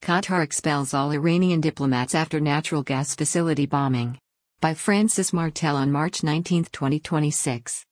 Qatar expels all Iranian diplomats after natural gas facility bombing. By Francis Martel on March 19, 2026.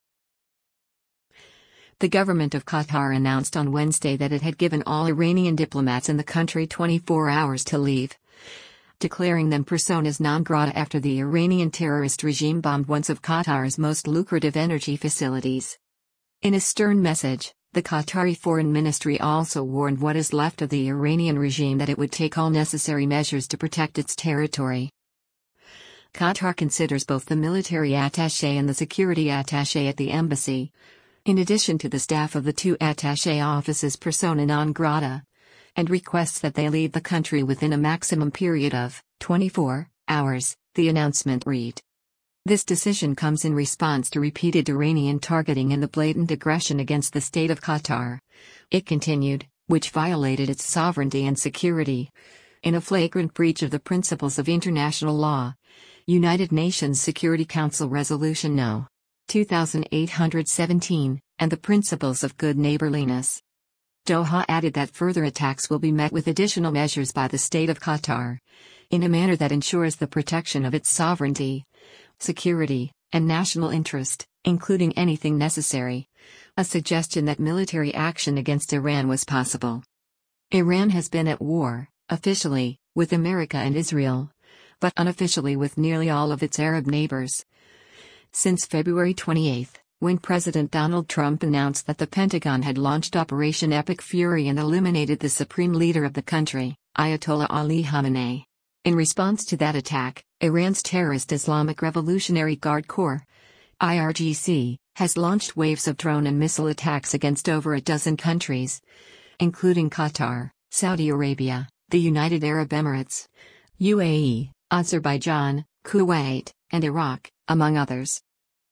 The government of Qatar announced on Wednesday that it had given all Iranian diplomats in the country 24 hours to leave, declaring them personas non grata after the Iranian terrorist regime bombed one of Qatar's most lucrative energy facilities. In a stern message, the Qatari Foreign Ministry also warned what is left of the Iranian regime that it would take all necessary measures to protect its territory. Qatar considers both the military attaché and the security attaché at the embassy, in addition to the staff of the two attaché offices, persona non grata, and requests that they leave the country within a maximum period of 24 hours, the announcement read. This decision comes in response to repeated Iranian targeting and the blatant aggression against the state of Qatar, it continued, which violated its sovereignty and security, in a flagrant breach of the principles of international law. United Nations Security Council Resolution No. 2817, and the principles of good neighborliness. Doha added that further attacks will be met with additional measures by the state of Qatar, in a manner that ensures the protection of its sovereignty, security, and national interest, including anything necessary. A suggestion that military action against Iran was possible. Iran has been at war, officially, with America and Israel, but unofficially with nearly all of its Arab neighbors, since February 28, when President Donald Trump announced that the Pentagon had launched Operation Epic Fury and eliminated the supreme leader of the country, Ayatollah Ali Khamenei. In response to that attack, Iran's terrorist Islamic Revolutionary Guard Corps, IRGC, has launched waves of drone and missile attacks against over a dozen countries, including Qatar, Saudi Arabia, the United Arab Emirates, UAE, Azerbaijan, Kuwait, and Iraq, among others.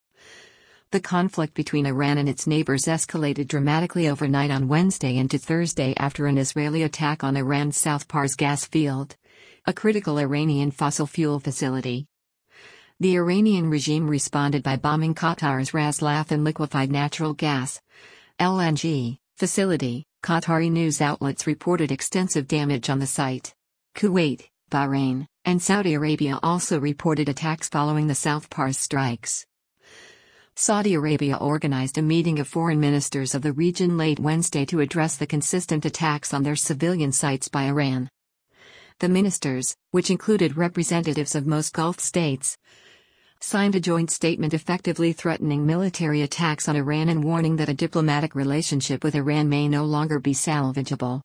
The conflict between Iran and its neighbors escalated dramatically overnight on Wednesday into Thursday after an Israeli attack on Iran's South Pars gas field, a critical Iranian fossil fuel facility. The Iranian regime responded by bombing Qatar's Ras Laffan liquefied natural gas (LNG) facility. Qatari news outlets reported extensive damage on the site. Kuwait, Bahrain, and Saudi Arabia also reported attacks following the South Pars strikes. Saudi Arabia organized a meeting of foreign ministers of the region late Wednesday to address the consistent attacks on their civilian sites by Iran. The ministers, which included representatives of most Gulf states, signed a joint statement effectively threatening military attacks on Iran and warning that a diplomatic relationship with Iran may no longer be salvageable.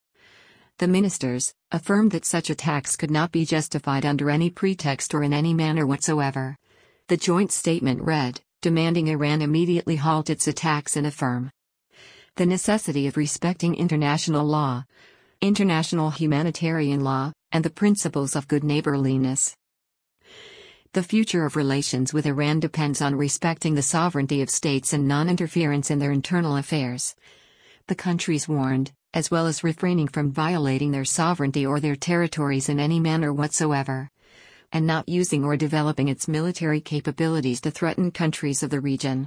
The ministers affirmed that such attacks could not be justified under any pretext or in any manner whatsoever. The joint statement read, demanding Iran immediately halt its attacks and affirm the necessity of respecting international law, international humanitarian law, and the principles of good neighborliness. The future of relations with Iran depends on respecting the sovereignty of states and non-interference in their internal affairs, the countries warned, as well as refraining from violating their sovereignty or their territories in any manner whatsoever, and not using or developing its military capabilities to threaten countries of the region.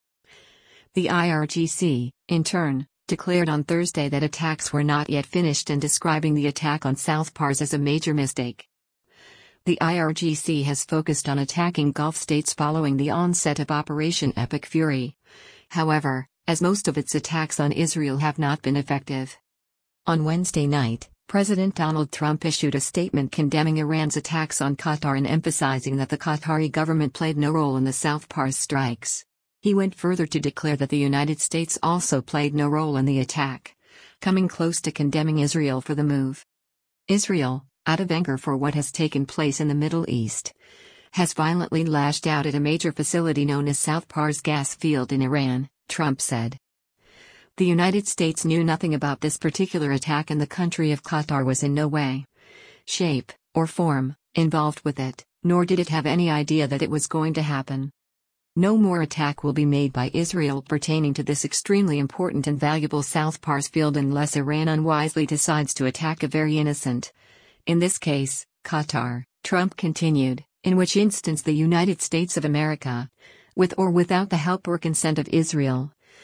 The IRGC, in turn, declared on Thursday that attacks were not yet finished and describing the attack on South Pars as a major mistake. The IRGC has focused on attacking Gulf states following the onset of Operation Epic Fury. However, as most of its attacks on Israel have not been effective. On Wednesday night, President Donald Trump issued a statement condemning Iran's attacks on Qatar and emphasizing that the Qatari government played no role in the South Pars strikes. He went further to declare that the United States also played no role in the attack, coming close to condemning Israel for the move. Israel, out of anger for what has taken place in the Middle East, has violently lashed out at a major facility known as South Pars gas field in Iran, Trump said. The United States knew nothing about this particular attack and the country of Qatar was in no way, shape, or form involved with it, nor did it have any idea that it was going to happen. No more attack will be made by Israel pertaining to this extremely important and valuable South Pars field unless Iran unwisely decides to attack a very innocent, in this case, Qatar, Trump continued, in which instance the United States of America, with or without the help or consent of Israel,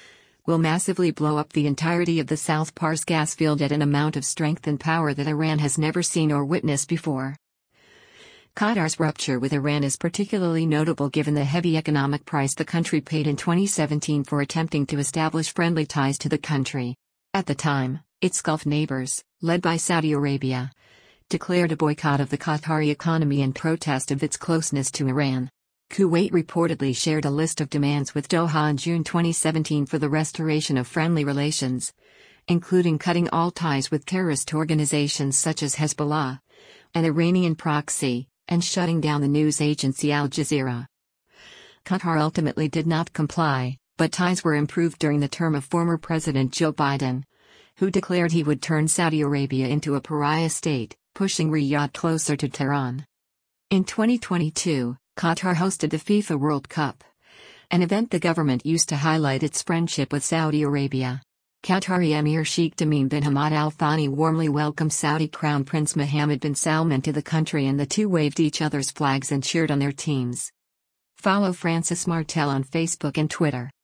will massively blow up the entirety of the South Pars gas field at an amount of strength and power that Iran has never seen or witnessed before. Qatar's rupture with Iran is particularly notable given the heavy economic price the country paid in 2017 for attempting to establish friendly ties to the country. At the time, its Gulf neighbors, led by Saudi Arabia, declared a boycott of the Qatari economy in protest of its closeness to Iran. Kuwait reportedly shared a list of demands with Doha in June 2017 for the restoration of friendly relations, including cutting all ties with terrorist organizations such as Hezbollah, an Iranian proxy, and shutting down the news agency Al Jazeera. Qatar ultimately did not comply, but ties were improved during the term of former President Joe Biden, who declared he would turn Saudi Arabia into a pariah state, pushing Riyadh closer to Tehran. In 2022, Qatar hosted the FIFA World Cup, an event the government used to highlight its friendship with Saudi Arabia. Qatari Emir Sheikh Tamim bin Hamad Al Thani warmly welcomed Saudi Crown Prince Mohammed bin Salman to the country, and the two waved each other's flags and cheered on their teams. Follow Francis Martel on Facebook and Twitter.